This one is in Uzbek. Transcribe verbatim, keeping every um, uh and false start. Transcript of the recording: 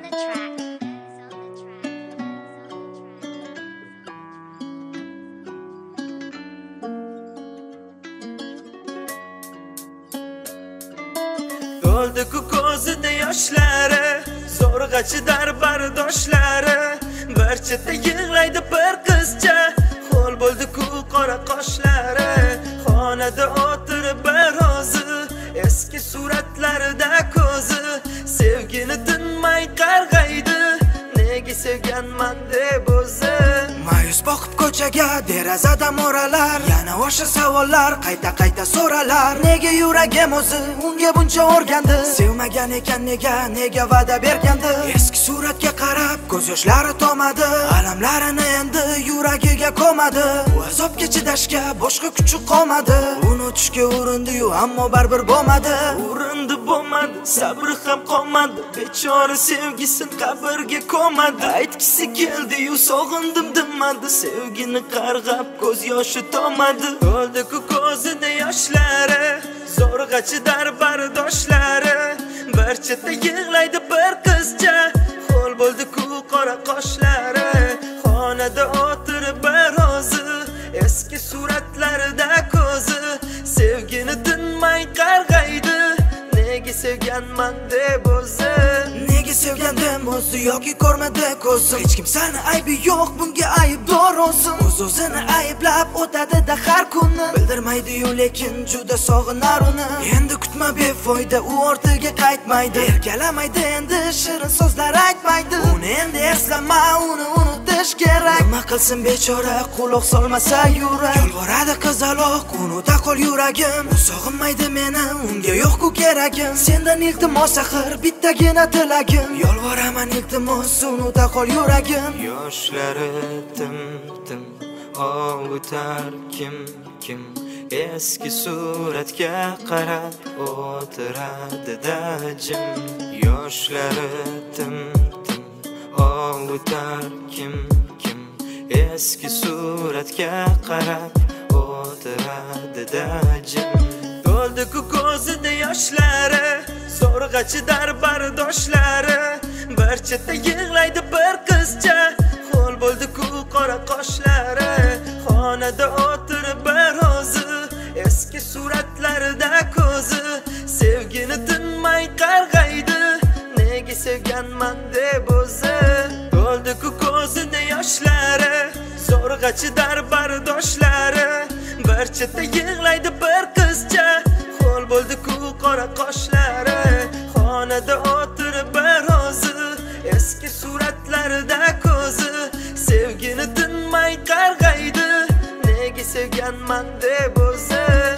the track. To'ldi-ku ko'zida yoshlari, zo'rg'achi darbardoshlari. Bir chetda yig'laydi bir qizcha, ho'l bo'ldi-ku qora qoshlari. Xonada o'tirib birozi, eski suratlarida ko'zi, sevgini tinmay qarg'aydi. Nega sevganman deb o'zi Mayus boqib ko'chaga derazada mo'ralar, yana o'sha savollar qayta-qayta so'ralar. Nega yuragim o'zi unga buncha o'rgandi? Sevmagan ekan nega, nega va'da bergandi? Eski suratga qarab ko'z yoshlari tomadi, alamlarini endi yuragiga ko'madi. U azobga chidashga boshqa kuchi qolmadi. Unutishga urindi-yu, ammo baribir bo'lmadi. Urindi bo'lmadi, sabri ham qolmadi. Bechora sevgisin qabrga ko'madi. Aytgisi keldi-yu, sog'indim demadi. Sevgini qarg'ab ko'z yoshi tomadi. To'ldi-ku ko'zida yoshlari, zo'rg'achi darbardoshlari. Bir chetda yig'laydi bir qizcha, ho'l bo'ldi-ku qora qoshlari. Xonada o'tirib birozi, eski suratlarida ko'zi, sevgini tinmay qarg'aydi. Nega sevganman deb o'zi Nega sevgandim o'zi yoki ko'rmadi ko'zim? Hech kimsani aybi yo'q, bunga aybdor o'zim. O'z-o'zini ayblab o'tadi-da har kuni. Bildirmaydi-yu, lekin juda sog'inar uni. Endi kutma befoyda, u ortiga qaytmaydi. Erkalamaydi endi, shirin so'zlar aytmaydi. Uni endi eslama, uni unutish kerak. Nima qilsin bechora, quloq solmasa yurak. Yolvoradi qizaloq, unuta qol yuragim. U sog'inmaydi meni, unga yo'q-ku keragim. Sendan iltimos axir bittagina tilagim. Yolvoraman iltimos, unuta qol yuragim. Yoshlari tim-tim ovutar kim kim, eski suratga qarab o'tiradi-da jim. Yoshlari tim-tim ovutar kim kim, eski suratga qarab o'tiradi-da jim. To'ldi-ku ko'zida yoshlari, zo'rg'achi darbardoshlari. Bir chetda yig'laydi bir qizcha, ho'l bo'ldi-ku qora qoshlari. Xonada o'tirib birozi, eski suratlarida ko'zi, sevgini tinmay qarg'aydi. Nega sevganman deb o'zi To'ldi-ku ko'zida yoshlari, zo'rg'achi darbardoshlari. Bir chetda yig'laydi bir qizcha, ho'l bo'ldi-ku qora qoshlari. Xonada o'tirib birozi, eski suratlarida ko'zi, sevgini tinmay qarg'aydi. Nega sevganman deb o'zi